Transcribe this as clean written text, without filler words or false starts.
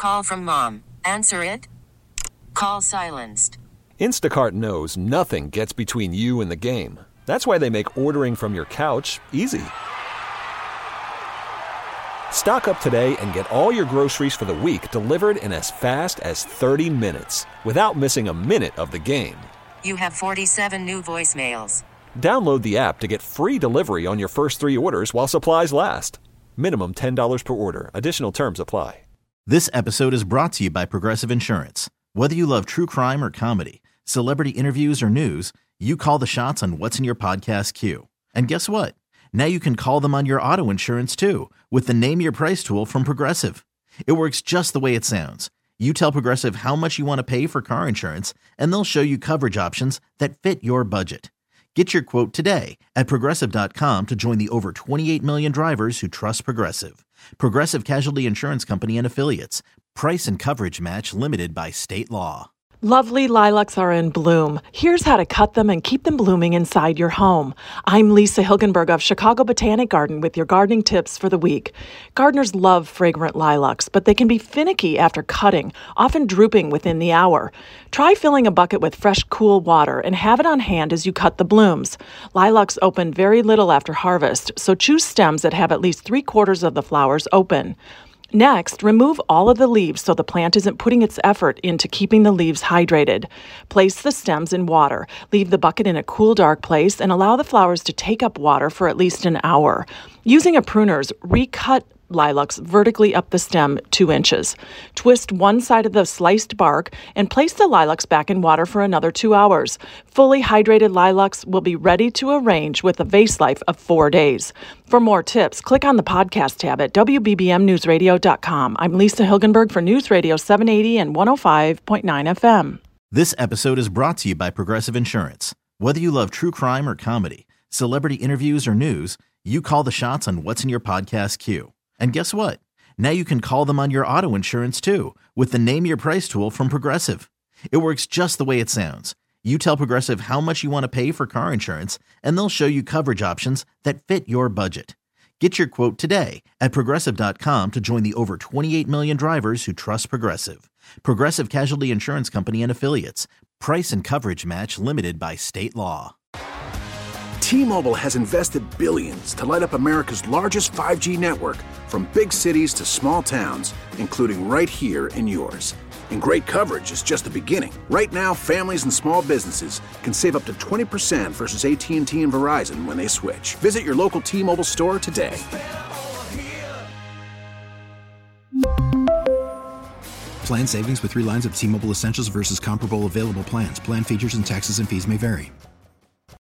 Call from mom. Answer it. Call silenced. Instacart knows nothing gets between you and the game. That's why they make ordering from your couch easy. Stock up today and get all your groceries for the week delivered in as fast as 30 minutes without missing a minute of the game. You have 47 new voicemails. Download the app to get free delivery on your first 3 orders while supplies last. Minimum $10 per order. Additional terms apply. This episode is brought to you by Progressive Insurance. Whether you love true crime or comedy, celebrity interviews or news, you call the shots on what's in your podcast queue. And guess what? Now you can call them on your auto insurance too with the Name Your Price tool from Progressive. It works just the way it sounds. You tell Progressive how much you want to pay for car insurance, and they'll show you coverage options that fit your budget. Get your quote today at Progressive.com to join the over 28 million drivers who trust Progressive. Progressive Casualty Insurance Company and Affiliates. Price and coverage match limited by state law. Lovely lilacs are in bloom. Here's how to cut them and keep them blooming inside your home. I'm Lisa Hilgenberg of Chicago Botanic Garden with your gardening tips for the week. Gardeners love fragrant lilacs, but they can be finicky after cutting, often drooping within the hour. Try filling a bucket with fresh, cool water and have it on hand as you cut the blooms. Lilacs open very little after harvest, so choose stems that have at least 3/4 of the flowers open. Next, remove all of the leaves so the plant isn't putting its effort into keeping the leaves hydrated. Place the stems in water. Leave the bucket in a cool, dark place and allow the flowers to take up water for at least an hour. Using a pruner's, recut lilacs vertically up the stem 2 inches. Twist one side of the sliced bark and place the lilacs back in water for another 2 hours. Fully hydrated lilacs will be ready to arrange with a vase life of 4 days. For more tips, click on the podcast tab at WBBMNewsRadio.com. I'm Lisa Hilgenberg for News Radio 780 and 105.9 FM. This episode is brought to you by Progressive Insurance. Whether you love true crime or comedy, celebrity interviews or news, you call the shots on what's in your podcast queue. And guess what? Now you can call them on your auto insurance too with the Name Your Price tool from Progressive. It works just the way it sounds. You tell Progressive how much you want to pay for car insurance, and they'll show you coverage options that fit your budget. Get your quote today at Progressive.com to join the over 28 million drivers who trust Progressive. Progressive Casualty Insurance Company and Affiliates. Price and coverage match limited by state law. T-Mobile has invested billions to light up America's largest 5G network, from big cities to small towns, including right here in yours. And great coverage is just the beginning. Right now, families and small businesses can save up to 20% versus AT&T and Verizon when they switch. Visit your local T-Mobile store today. Plan savings with 3 lines of T-Mobile Essentials versus comparable available plans. Plan features and taxes and fees may vary.